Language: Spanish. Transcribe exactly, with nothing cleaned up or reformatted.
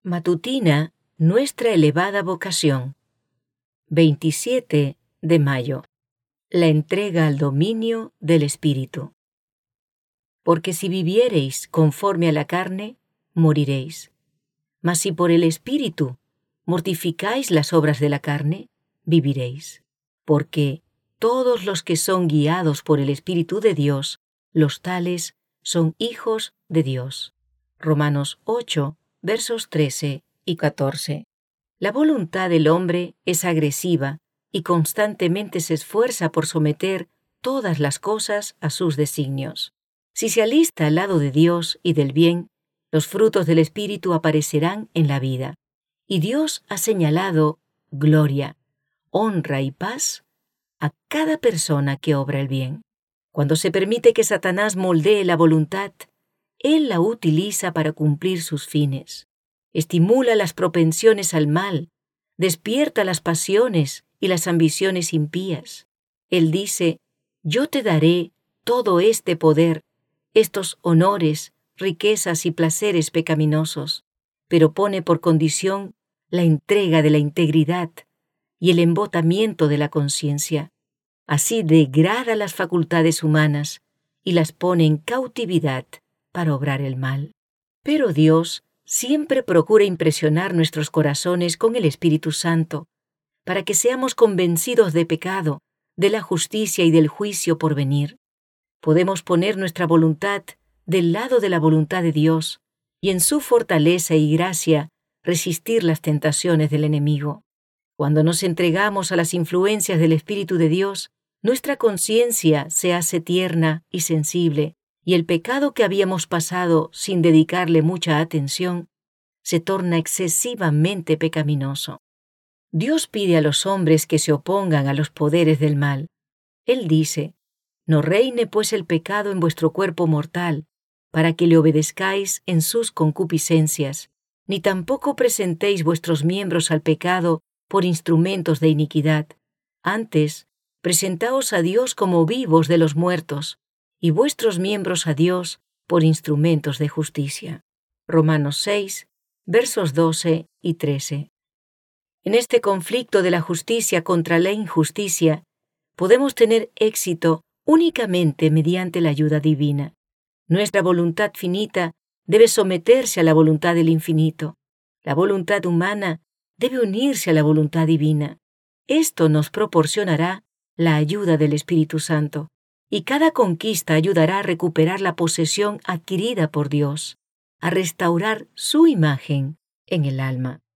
Matutina, nuestra elevada vocación. veintisiete de mayo. La entrega al dominio del Espíritu. Porque si viviereis conforme a la carne, moriréis. Mas si por el Espíritu mortificáis las obras de la carne, viviréis. Porque todos los que son guiados por el Espíritu de Dios, los tales son hijos de Dios. Romanos ocho, versos trece y catorce. La voluntad del hombre es agresiva y constantemente se esfuerza por someter todas las cosas a sus designios. Si se alista al lado de Dios y del bien, los frutos del Espíritu aparecerán en la vida. Y Dios ha señalado gloria, honra y paz a cada persona que obra el bien. Cuando se permite que Satanás moldee la voluntad, él la utiliza para cumplir sus fines. Estimula las propensiones al mal, despierta las pasiones y las ambiciones impías. Él dice: yo te daré todo este poder, estos honores, riquezas y placeres pecaminosos, pero pone por condición la entrega de la integridad y el embotamiento de la conciencia. Así degrada las facultades humanas y las pone en cautividad para obrar el mal. Pero Dios siempre procura impresionar nuestros corazones con el Espíritu Santo, para que seamos convencidos de pecado, de la justicia y del juicio por venir. Podemos poner nuestra voluntad del lado de la voluntad de Dios y en su fortaleza y gracia resistir las tentaciones del enemigo. Cuando nos entregamos a las influencias del Espíritu de Dios, nuestra conciencia se hace tierna y sensible, y el pecado que habíamos pasado sin dedicarle mucha atención se torna excesivamente pecaminoso. Dios pide a los hombres que se opongan a los poderes del mal. Él dice: no reine pues el pecado en vuestro cuerpo mortal, para que le obedezcáis en sus concupiscencias, ni tampoco presentéis vuestros miembros al pecado por instrumentos de iniquidad. Antes, presentaos a Dios como vivos de los muertos, y vuestros miembros a Dios por instrumentos de justicia. Romanos seis, versos doce y trece. En este conflicto de la justicia contra la injusticia, podemos tener éxito únicamente mediante la ayuda divina. Nuestra voluntad finita debe someterse a la voluntad del infinito. La voluntad humana debe unirse a la voluntad divina. Esto nos proporcionará la ayuda del Espíritu Santo, y cada conquista ayudará a recuperar la posesión adquirida por Dios, a restaurar su imagen en el alma.